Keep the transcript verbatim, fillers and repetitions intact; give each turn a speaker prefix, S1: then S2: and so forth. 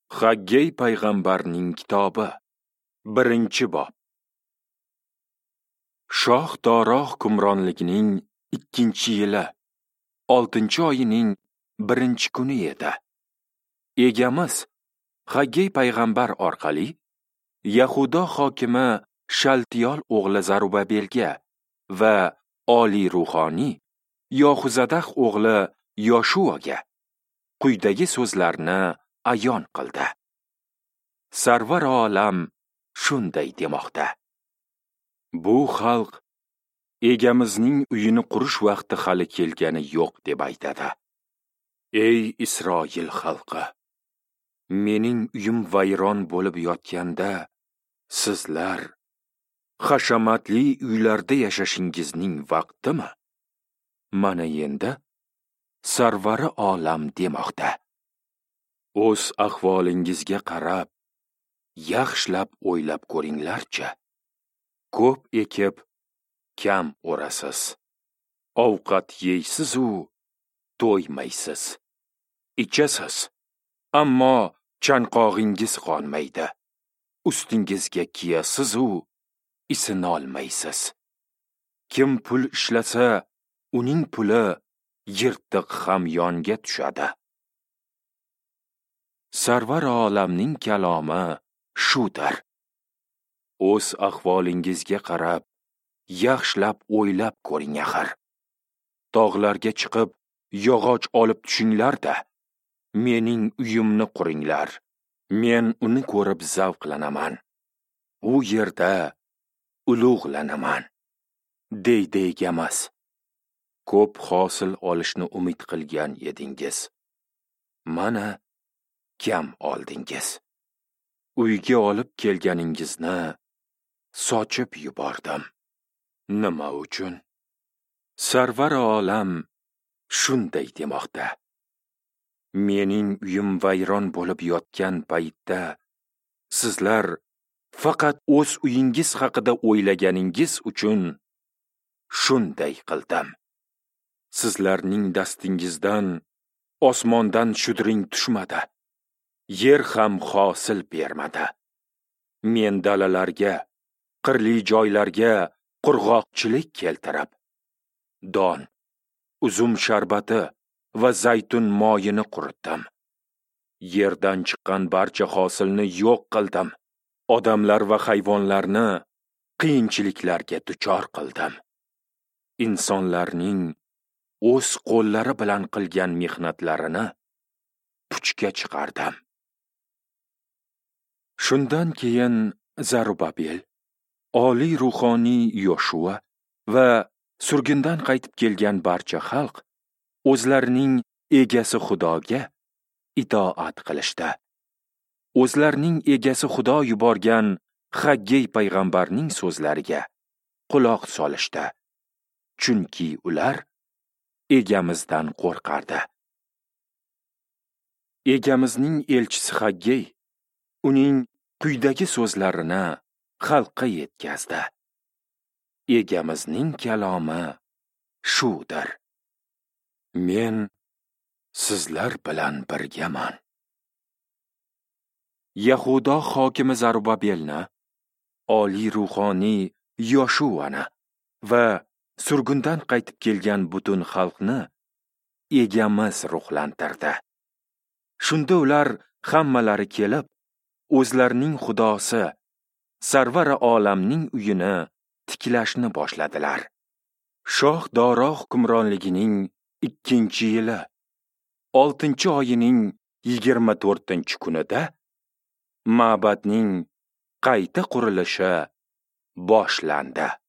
S1: Haggay payg'ambarning kitobi. Birinchi bob. Shoh Doroh hukmronligining ikkinchi yili, oltinchi oyining birinchi kuni edi. Egamiz Haggay payg'ambar orqali Yahudo hokimi Shaltiyol o'g'li Zarubabelga va oliy ruhoniy Yohuzadah o'g'li Yoshuaga quyidagi so'zlarni ayon qildi. Sarvar olam shunday demoqda: bu xalq egamizning uyini qurish vaqti hali kelgani yo'q deb aytadi. Ey Isroil xalqi, mening uyim vayron bo'lib yotganda sizlar hashamatli uylarda yashashingizning vaqtimi? Mana endi Sarvari olam demoqda: o'z ahvolingizga qarab, yaxshilab o'ylab ko'ringlarchi. Ko'p ekib, kam o'rasiz. Ovqat yeysiz u to'ymaysiz. Ichasiz, ammo chanqog'ingiz qonmaydi. Ustingizga kiyasiz u isinolmaysiz. Kim pul ishlasa, uning puli yirtiq hamyonga tushadi. Sarvar olamning kalomi shudir. O'z ahvolingizga qarab, yaxshilab o'ylab ko'ring axir. Tog'larga chiqib, yog'och olib tushinglar-da, mening uyimni quringlar. Men uni ko'rib zavqlanaman. U yerda ulug'lanaman, deydi egamiz. Ko'p hosil olishni umid qilgan edingiz. Mana kam oldingiz. Uyga olib kelganingizni sochib yubordim. Nima uchun? Sarvar olam shunday demoqda: mening uyim vayron bo'lib yotgan paytda sizlar faqat o'z uyingiz haqida o'ylaganingiz uchun shunday qildim. Sizlarning dastingizdan osmondan shudring tushmadi. Yer ham hosil bermadi. Men dalalarga, qirli joylarga qurg'oqchilik keltirib, don, uzum sharbati va zaytun moyini quritdim. Yerdan chiqqan barcha hosilni yo'q qildim. Odamlar va hayvonlarni qiyinchiliklarga duchor qildim. Insonlarning o'z qo'llari bilan qilgan mehnatlarini puchga chiqardim. Shundan keyin Zarubabel, oliy ruhoniy Yoshua va surgundan qaytib kelgan barcha xalq o'zlarining egasi Xudoga itoat qilishdi. O'zlarining egasi Xudo yuborgan Haggay payg'ambarning so'zlariga quloq solishdi. Chunki ular egamizdan qo'rqardi. Egamizning elchisi Haggay uning quyidagi so'zlarini xalqqa yetkazdi. Egamizning kalomi shudir: men sizlar bilan birgaman. Yahudo hokimi Zarubabelni, oliy ruhoniy Yoshuani va surgundan qaytib kelgan butun xalqni egamiz ruhlantirdi. Shunda ular hammalari kelib, o'zlarining xudosi Sarvari olamning uyini tiklashni boshladilar. Shoh Doroh hukmronligining ikkinchi yili, oltinchi oyining yigirma to'rtinchi kunida ma'badning qayta qurilishi boshlandi.